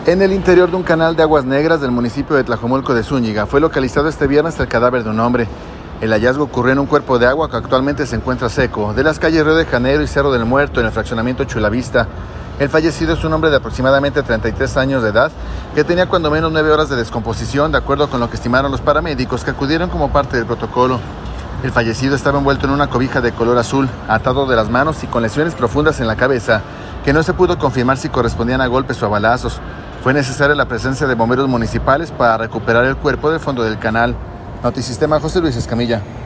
En el interior de un canal de aguas negras del municipio de Tlajomulco de Zúñiga fue localizado este viernes el cadáver de un hombre. El hallazgo ocurrió en un cuerpo de agua que actualmente se encuentra seco, de las calles Río de Janeiro y Cerro del Muerto, en el fraccionamiento Chulavista. El fallecido es un hombre de aproximadamente 33 años de edad, que tenía cuando menos 9 horas de descomposición, de acuerdo con lo que estimaron los paramédicos que acudieron como parte del protocolo. El fallecido estaba envuelto en una cobija de color azul, atado de las manos y con lesiones profundas en la cabeza, que no se pudo confirmar si correspondían a golpes o a balazos. Fue necesaria la presencia de bomberos municipales para recuperar el cuerpo del fondo del canal. Notisistema, José Luis Escamilla.